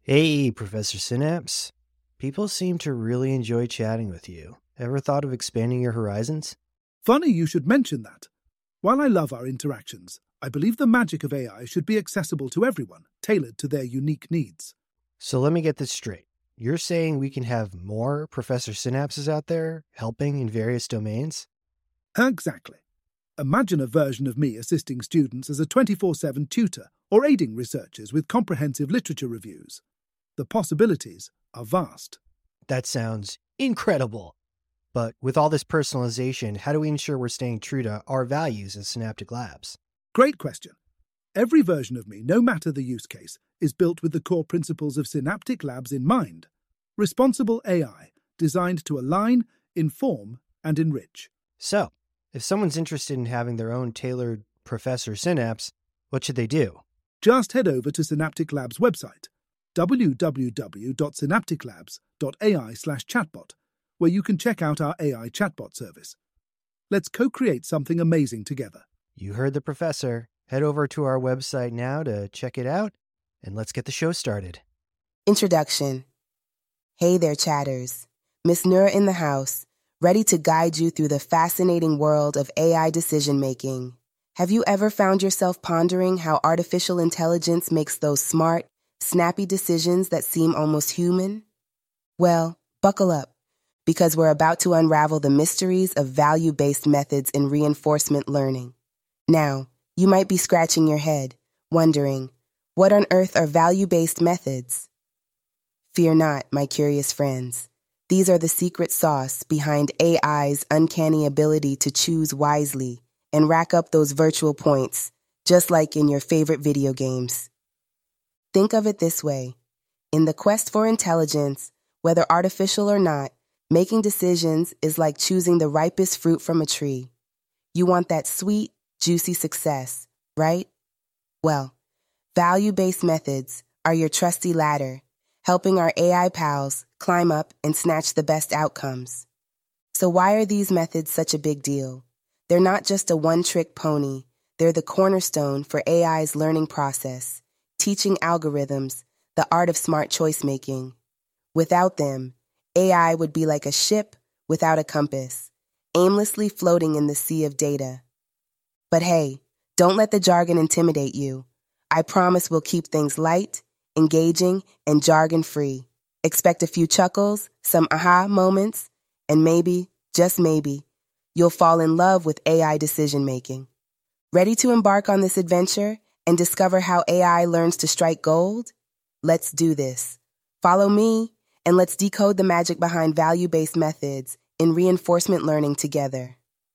Hey, Professor Synapse. People seem to really enjoy chatting with you. Ever thought of expanding your horizons? Funny you should mention that. While I love our interactions, I believe the magic of AI should be accessible to everyone, tailored to their unique needs. So let me get this straight. You're saying we can have more Professor Synapses out there helping in various domains? Exactly. Imagine a version of me assisting students as a 24/7 tutor or aiding researchers with comprehensive literature reviews. The possibilities are vast. That sounds incredible. But with all this personalization, how do we ensure we're staying true to our values as Synaptic Labs? Great question. Every version of me, no matter the use case, is built with the core principles of Synaptic Labs in mind. Responsible AI, designed to align, inform, and enrich. So, if someone's interested in having their own tailored Professor Synapse, what should they do? Just head over to Synaptic Labs' website, www.synapticlabs.ai/chatbot, where you can check out our AI chatbot service. Let's co-create something amazing together. You heard the professor. Head over to our website now to check it out, and let's get the show started. Introduction. Hey there, chatters. Miss Nura in the house, ready to guide you through the fascinating world of AI decision-making. Have you ever found yourself pondering how artificial intelligence makes those smart, snappy decisions that seem almost human? Well, buckle up, because we're about to unravel the mysteries of value-based methods in reinforcement learning. Now, you might be scratching your head, wondering, what on earth are value-based methods? Fear not, my curious friends. These are the secret sauce behind AI's uncanny ability to choose wisely and rack up those virtual points, just like in your favorite video games. Think of it this way. In the quest for intelligence, whether artificial or not, making decisions is like choosing the ripest fruit from a tree. You want that sweet, juicy success, right? Well, value-based methods are your trusty ladder, helping our AI pals climb up and snatch the best outcomes. So why are these methods such a big deal? They're not just a one-trick pony. They're the cornerstone for AI's learning process, teaching algorithms the art of smart choice-making. Without them, AI would be like a ship without a compass, aimlessly floating in the sea of data. But hey, don't let the jargon intimidate you. I promise we'll keep things light, engaging, and jargon-free. Expect a few chuckles, some aha moments, and maybe, just maybe, you'll fall in love with AI decision-making. Ready to embark on this adventure and discover how AI learns to strike gold? Let's do this. Follow me, and let's decode the magic behind value-based methods in reinforcement learning together.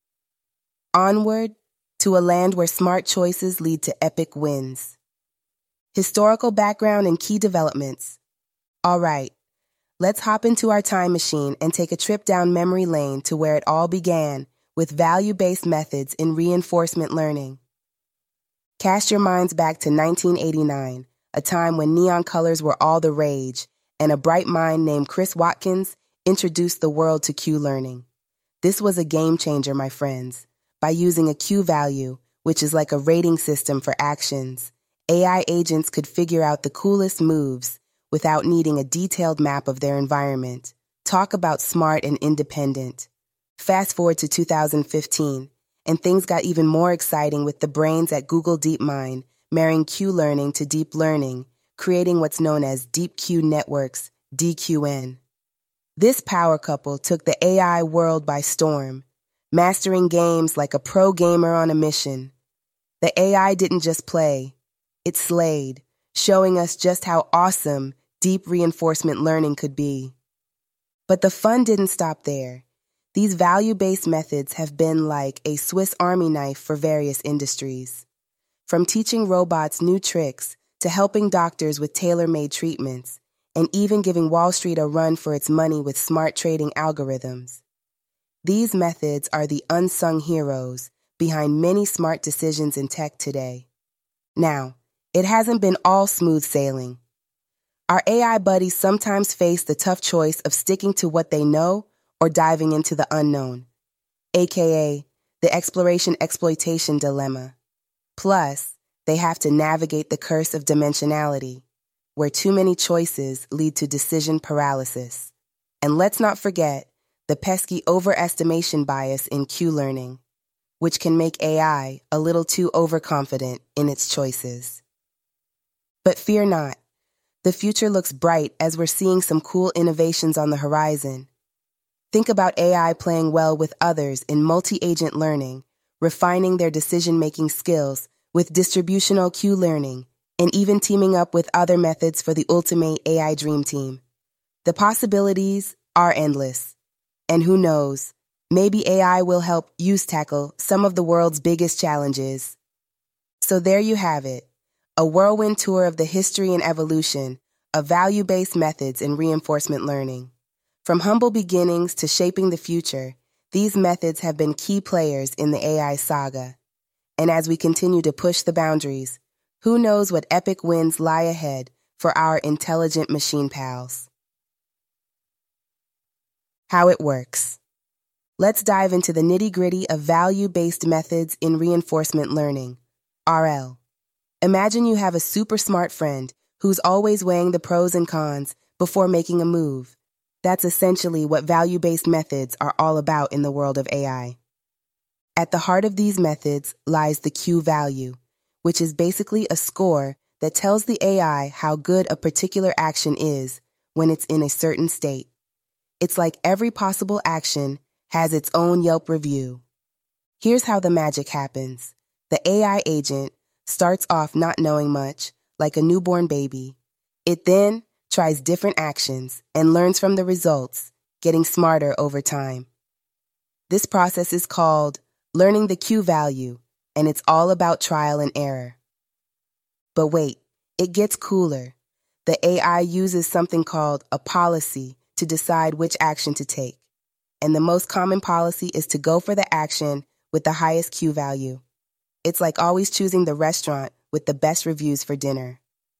Onward to a land where smart choices lead to epic wins. Historical background and key developments. All right, let's hop into our time machine and take a trip down memory lane to where it all began with value-based methods in reinforcement learning. Cast your minds back to 1989, a time when neon colors were all the rage, and a bright mind named Chris Watkins introduced the world to Q learning. This was a game changer, my friends. By using a Q value, which is like a rating system for actions, AI agents could figure out the coolest moves without needing a detailed map of their environment. Talk about smart and independent. Fast forward to 2015, and things got even more exciting with the brains at Google DeepMind marrying Q learning to deep learning, creating what's known as Deep Q Networks, DQN. This power couple took the AI world by storm, mastering games like a pro gamer on a mission. The AI didn't just play, it slayed, showing us just how awesome deep reinforcement learning could be. But the fun didn't stop there. These value-based methods have been like a Swiss Army knife for various industries. From teaching robots new tricks to helping doctors with tailor-made treatments, and even giving Wall Street a run for its money with smart trading algorithms. These methods are the unsung heroes behind many smart decisions in tech today. Now, it hasn't been all smooth sailing. Our AI buddies sometimes face the tough choice of sticking to what they know or diving into the unknown, aka the exploration-exploitation dilemma. Plus, they have to navigate the curse of dimensionality. where too many choices lead to decision paralysis. And let's not forget the pesky overestimation bias in Q-learning, which can make AI a little too overconfident in its choices. But fear not. The future looks bright as we're seeing some cool innovations on the horizon. Think about AI playing well with others in multi-agent learning, refining their decision-making skills with distributional Q-learning, and even teaming up with other methods for the ultimate AI dream team. The possibilities are endless. And who knows, maybe AI will help you tackle some of the world's biggest challenges. So there you have it, a whirlwind tour of the history and evolution of value-based methods in reinforcement learning. From humble beginnings to shaping the future, these methods have been key players in the AI saga. And as we continue to push the boundaries, who knows what epic wins lie ahead for our intelligent machine pals. How it works. Let's dive into the nitty-gritty of value-based methods in reinforcement learning, RL. Imagine you have a super smart friend who's always weighing the pros and cons before making a move. That's essentially what value-based methods are all about in the world of AI. At the heart of these methods lies the Q value, which is basically a score that tells the AI how good a particular action is when it's in a certain state. It's like every possible action has its own Yelp review. Here's how the magic happens. The AI agent starts off not knowing much, like a newborn baby. It then tries different actions and learns from the results, getting smarter over time. This process is called learning the Q value, and it's all about trial and error. But wait, it gets cooler. The AI uses something called a policy to decide which action to take. And the most common policy is to go for the action with the highest Q value. It's like always choosing the restaurant with the best reviews for dinner.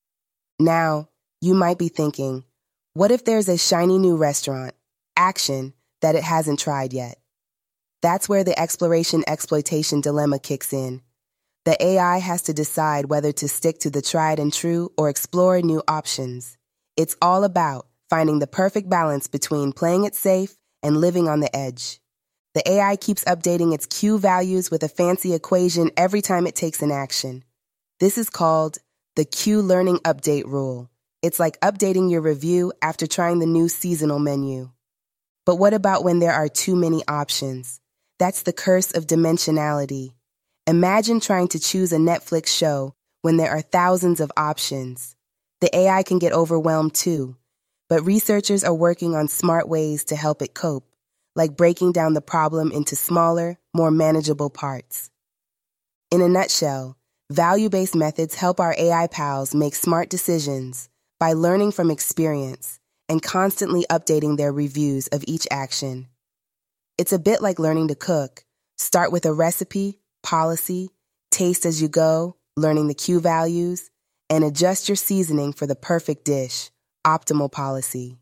Now, you might be thinking, what if there's a shiny new restaurant, action, that it hasn't tried yet? That's where the exploration-exploitation dilemma kicks in. The AI has to decide whether to stick to the tried and true or explore new options. It's all about finding the perfect balance between playing it safe and living on the edge. The AI keeps updating its Q values with a fancy equation every time it takes an action. This is called the Q Learning Update Rule. It's like updating your review after trying the new seasonal menu. But what about when there are too many options? That's the curse of dimensionality. Imagine trying to choose a Netflix show when there are thousands of options. The AI can get overwhelmed too. But researchers are working on smart ways to help it cope, like breaking down the problem into smaller, more manageable parts. In a nutshell, value-based methods help our AI pals make smart decisions by learning from experience and constantly updating their reviews of each action. It's a bit like learning to cook. Start with a recipe, policy, taste as you go, learning the Q values, and adjust your seasoning for the perfect dish. Optimal policy.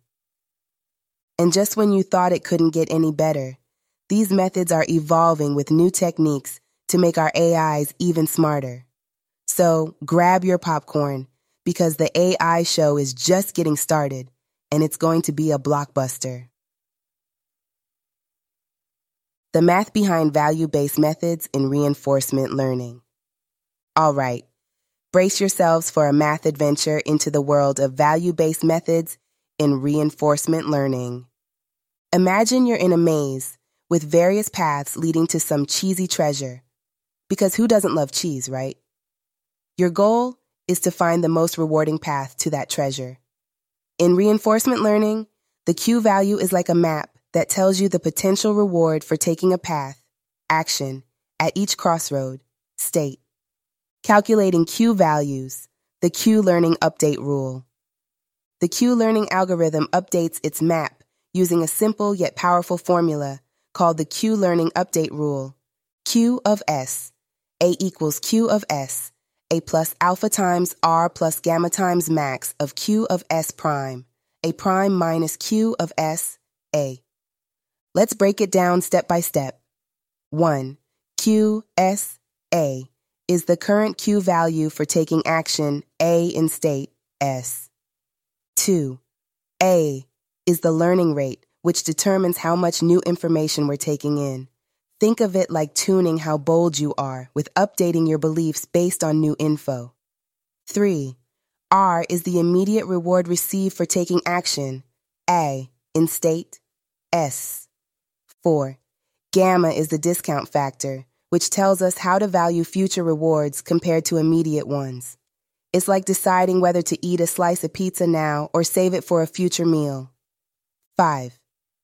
And just when you thought it couldn't get any better, these methods are evolving with new techniques to make our AIs even smarter. So grab your popcorn, because the AI show is just getting started, and it's going to be a blockbuster. The math behind value-based methods in reinforcement learning. All right. Brace yourselves for a math adventure into the world of value-based methods in reinforcement learning. Imagine you're in a maze with various paths leading to some cheesy treasure. Because who doesn't love cheese, right? Your goal is to find the most rewarding path to that treasure. In reinforcement learning, the Q value is like a map that tells you the potential reward for taking a path, action, at each crossroad, state. Calculating Q values, the Q Learning Update Rule. The Q Learning algorithm updates its map using a simple yet powerful formula called the Q Learning Update Rule. Q of S. A equals Q of S. A plus alpha times R plus gamma times max of Q of S prime. A prime minus Q of S, A. Let's break it down step by step. 1. Q, S, A is the current Q value for taking action A in state, S. 2. A is the learning rate, which determines how much new information we're taking in. Think of it like tuning how bold you are with updating your beliefs based on new info. 3. R is the immediate reward received for taking action. A in state. S. 4. Gamma is the discount factor, which tells us how to value future rewards compared to immediate ones. It's like deciding whether to eat a slice of pizza now or save it for a future meal. 5.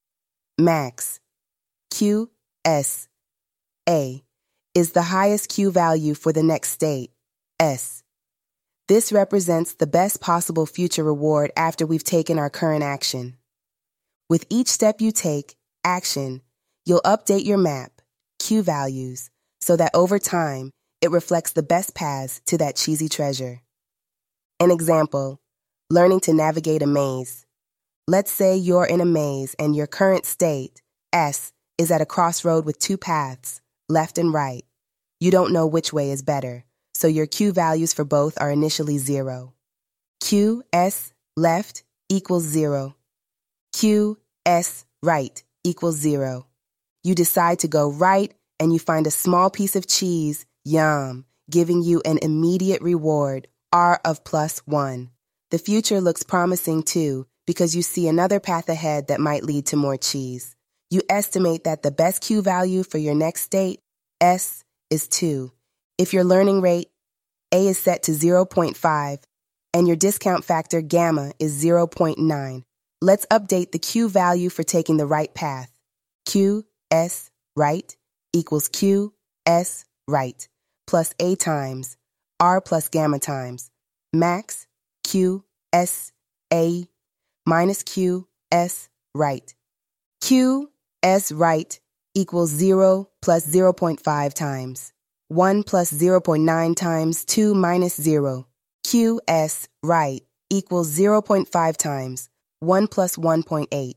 Max. Q, S, A is the highest Q value for the next state, S. This represents the best possible future reward after we've taken our current action. With each step you take, action, you'll update your map, Q values, so that over time, it reflects the best paths to that cheesy treasure. An example, learning to navigate a maze. Let's say you're in a maze and your current state, S, is at a crossroad with two paths, left and right. You don't know which way is better, so your Q values for both are initially 0. Q, S, left equals 0. Q, S, right equals 0. You decide to go right and you find a small piece of cheese, yum, giving you an immediate reward, R of +1. The future looks promising too, because you see another path ahead that might lead to more cheese. You estimate that the best Q value for your next state, S, is 2. If your learning rate, A, is set to 0.5, and your discount factor, gamma, is 0.9, let's update the Q value for taking the right path. Q, S, right, equals Q, S, right, plus A times, R plus gamma times, max, Q, S, A, minus Q, S, right. Q, S, right, equals 0 plus 0.5 times, 1 plus 0.9 times 2 minus 0. Q, S, right, equals 0.5 times, 1 plus 1.8.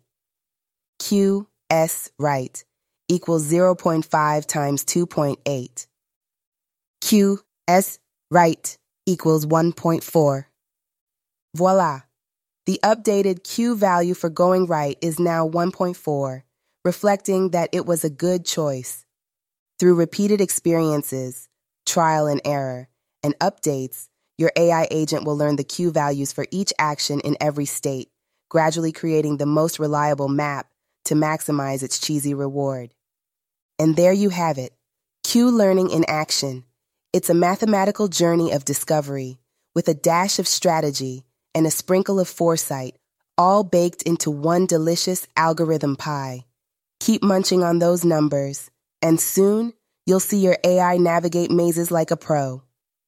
Q, S, right, equals 0.5 times 2.8. Q, S, right, equals 1.4. Voila! The updated Q value for going right is now 1.4, reflecting that it was a good choice. Through repeated experiences, trial and error, and updates, your AI agent will learn the Q values for each action in every state, gradually creating the most reliable map to maximize its cheesy reward. And there you have it, Q learning in action. It's a mathematical journey of discovery, with a dash of strategy and a sprinkle of foresight, all baked into one delicious algorithm pie. Keep munching on those numbers, and soon you'll see your AI navigate mazes like a pro.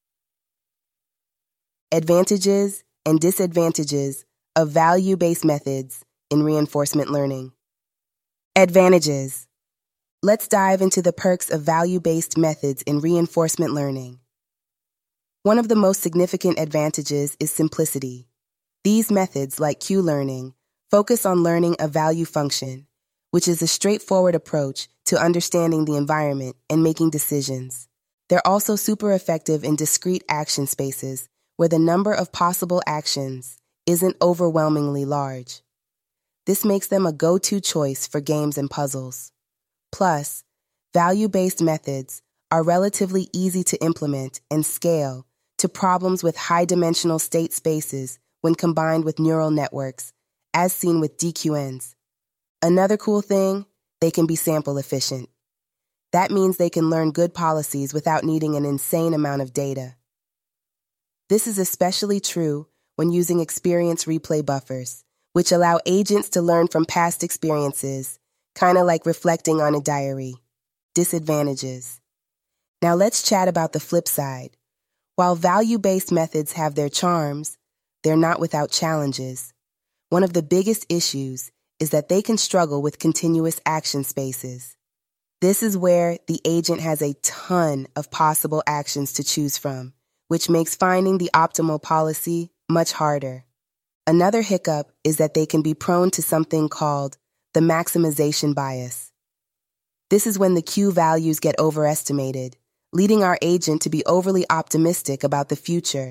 Advantages and disadvantages of value-based methods in reinforcement learning. Advantages. Let's dive into the perks of value-based methods in reinforcement learning. One of the most significant advantages is simplicity. These methods, like Q-learning, focus on learning a value function, which is a straightforward approach to understanding the environment and making decisions. They're also super effective in discrete action spaces, where the number of possible actions isn't overwhelmingly large. This makes them a go-to choice for games and puzzles. Plus, value-based methods are relatively easy to implement and scale to problems with high-dimensional state spaces when combined with neural networks, as seen with DQNs. Another cool thing, they can be sample efficient. That means they can learn good policies without needing an insane amount of data. This is especially true when using experience replay buffers, which allow agents to learn from past experiences, kind of like reflecting on a diary. Disadvantages. Now let's chat about the flip side. While value-based methods have their charms, they're not without challenges. One of the biggest issues is that they can struggle with continuous action spaces. This is where the agent has a ton of possible actions to choose from, which makes finding the optimal policy much harder. Another hiccup is that they can be prone to something called the maximization bias. This is when the Q values get overestimated, leading our agent to be overly optimistic about the future,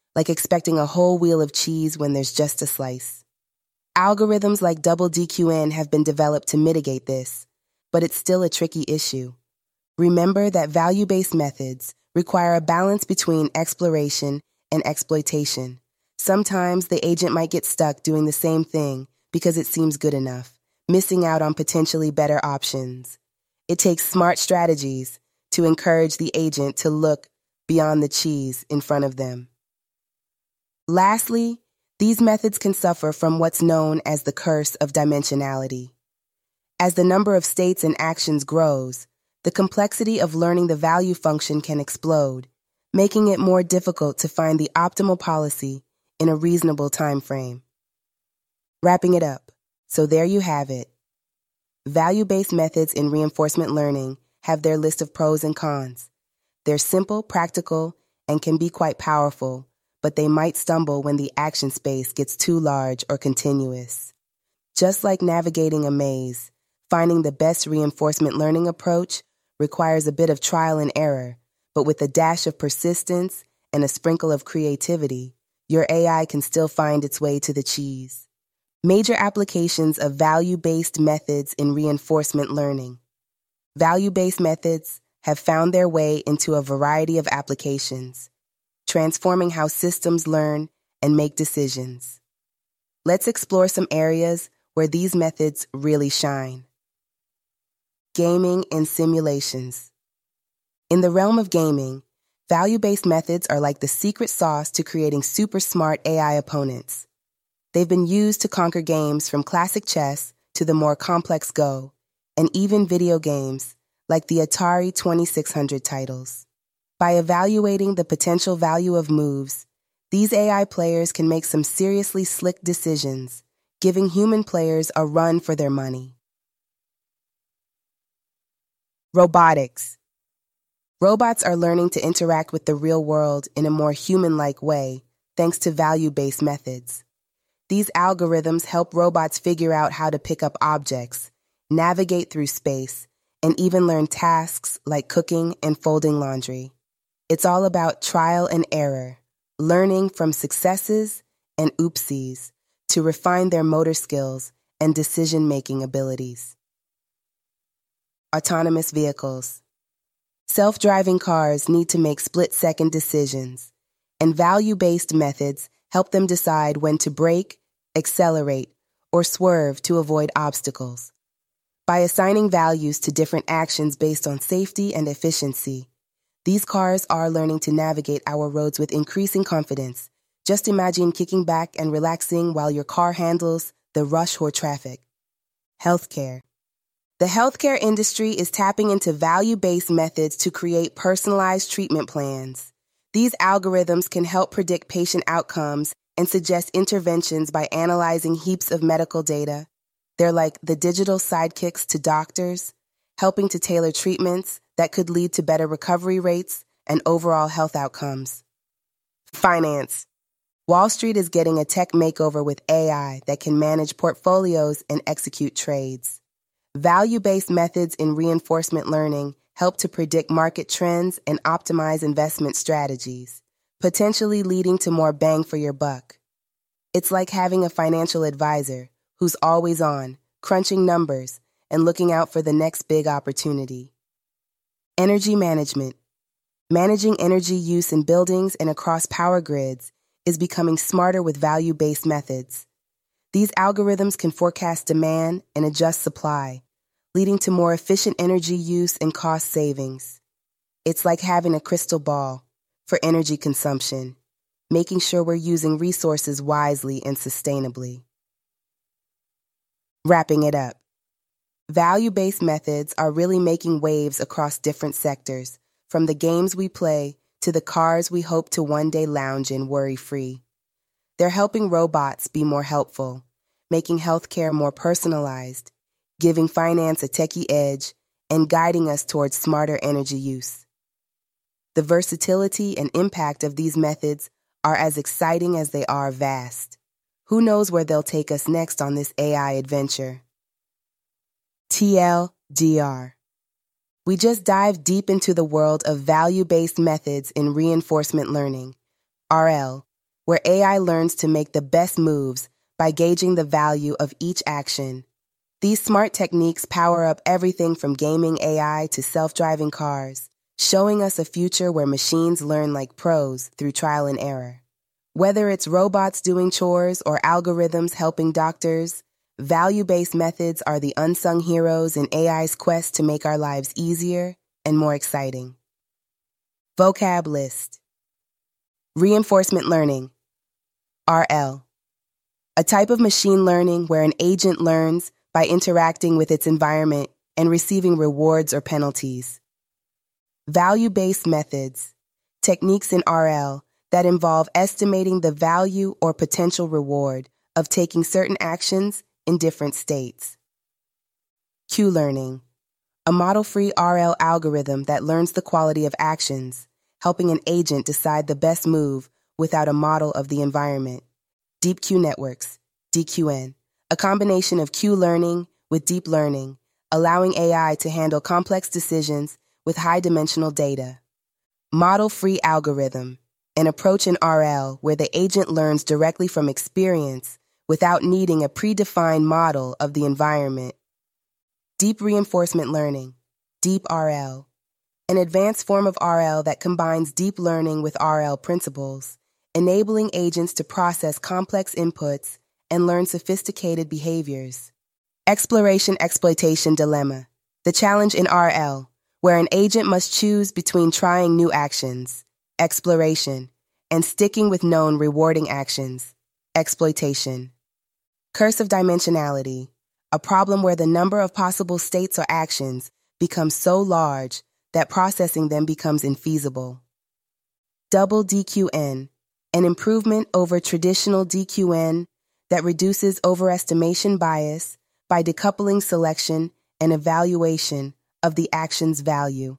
like expecting a whole wheel of cheese when there's just a slice. Algorithms like Double DQN have been developed to mitigate this, but it's still a tricky issue. Remember that value-based methods require a balance between exploration and exploitation. Sometimes the agent might get stuck doing the same thing because it seems good enough, missing out on potentially better options. It takes smart strategies to encourage the agent to look beyond the cheese in front of them. Lastly, these methods can suffer from what's known as the curse of dimensionality. As the number of states and actions grows, the complexity of learning the value function can explode, making it more difficult to find the optimal policy in a reasonable time frame. Wrapping it up, so there you have it. Value-based methods in reinforcement learning have their list of pros and cons. They're simple, practical, and can be quite powerful, but they might stumble when the action space gets too large or continuous. Just like navigating a maze, finding the best reinforcement learning approach requires a bit of trial and error, but with a dash of persistence and a sprinkle of creativity, your AI can still find its way to the cheese. Major applications of value-based methods in reinforcement learning. Value-based methods have found their way into a variety of applications, transforming how systems learn and make decisions. Let's explore some areas where these methods really shine. Gaming and simulations. In the realm of gaming, value-based methods are like the secret sauce to creating super smart AI opponents. They've been used to conquer games from classic chess to the more complex Go, and even video games like the Atari 2600 titles. By evaluating the potential value of moves, these AI players can make some seriously slick decisions, giving human players a run for their money. Robotics. Robots are learning to interact with the real world in a more human-like way, thanks to value-based methods. These algorithms help robots figure out how to pick up objects, navigate through space, and even learn tasks like cooking and folding laundry. It's all about trial and error, learning from successes and oopsies to refine their motor skills and decision-making abilities. Autonomous vehicles. Self-driving cars need to make split-second decisions, and value-based methods help them decide when to brake, accelerate, or swerve to avoid obstacles. By assigning values to different actions based on safety and efficiency, these cars are learning to navigate our roads with increasing confidence. Just imagine kicking back and relaxing while your car handles the rush or traffic. Healthcare. The healthcare industry is tapping into value-based methods to create personalized treatment plans. These algorithms can help predict patient outcomes and suggest interventions by analyzing heaps of medical data. They're like the digital sidekicks to doctors, helping to tailor treatments that could lead to better recovery rates and overall health outcomes. Finance. Wall Street is getting a tech makeover with AI that can manage portfolios and execute trades. Value-based methods in reinforcement learning help to predict market trends and optimize investment strategies, potentially leading to more bang for your buck. It's like having a financial advisor who's always on, crunching numbers, and looking out for the next big opportunity. Energy management. Managing energy use in buildings and across power grids is becoming smarter with value-based methods. These algorithms can forecast demand and adjust supply, leading to more efficient energy use and cost savings. It's like having a crystal ball for energy consumption, making sure we're using resources wisely and sustainably. Wrapping it up. Value-based methods are really making waves across different sectors, from the games we play to the cars we hope to one day lounge in worry-free. They're helping robots be more helpful, making healthcare more personalized, giving finance a techie edge, and guiding us towards smarter energy use. The versatility and impact of these methods are as exciting as they are vast. Who knows where they'll take us next on this AI adventure? TLDR. We just dived deep into the world of value-based methods in reinforcement learning. RL, where AI learns to make the best moves by gauging the value of each action. These smart techniques power up everything from gaming AI to self-driving cars, showing us a future where machines learn like pros through trial and error. Whether it's robots doing chores or algorithms helping doctors, value-based methods are the unsung heroes in AI's quest to make our lives easier and more exciting. Vocab list. Reinforcement learning, RL. A type of machine learning where an agent learns by interacting with its environment and receiving rewards or penalties. Value-based methods, techniques in RL that involve estimating the value or potential reward of taking certain actions in different states. Q-learning, a model-free RL algorithm that learns the quality of actions, helping an agent decide the best move without a model of the environment. Deep Q networks, DQN, a combination of Q-learning with deep learning, allowing AI to handle complex decisions with high-dimensional data. Model-free algorithm, an approach in RL where the agent learns directly from experience without needing a predefined model of the environment. Deep reinforcement learning, Deep RL, an advanced form of RL that combines deep learning with RL principles, enabling agents to process complex inputs and learn sophisticated behaviors. Exploration-exploitation dilemma, the challenge in RL, where an agent must choose between trying new actions, exploration, and sticking with known rewarding actions, exploitation. Curse of dimensionality, a problem where the number of possible states or actions becomes so large that processing them becomes infeasible. Double DQN, an improvement over traditional DQN that reduces overestimation bias by decoupling selection and evaluation of the action's value.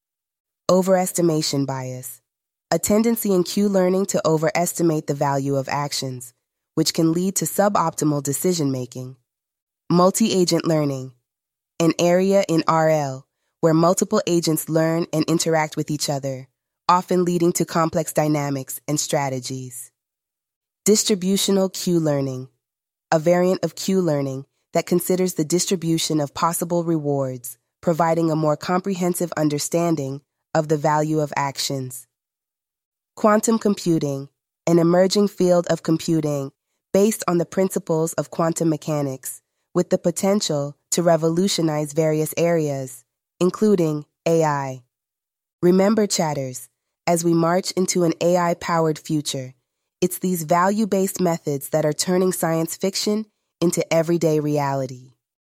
Overestimation bias, a tendency in Q-learning to overestimate the value of actions, which can lead to suboptimal decision-making. Multi-agent learning, an area in RL where multiple agents learn and interact with each other, often leading to complex dynamics and strategies. Distributional Q-learning, a variant of Q-learning that considers the distribution of possible rewards, providing a more comprehensive understanding of the value of actions. Quantum computing, an emerging field of computing based on the principles of quantum mechanics, with the potential to revolutionize various areas, including AI. Remember, chatters, as we march into an AI-powered future, it's these value-based methods that are turning science fiction into everyday reality.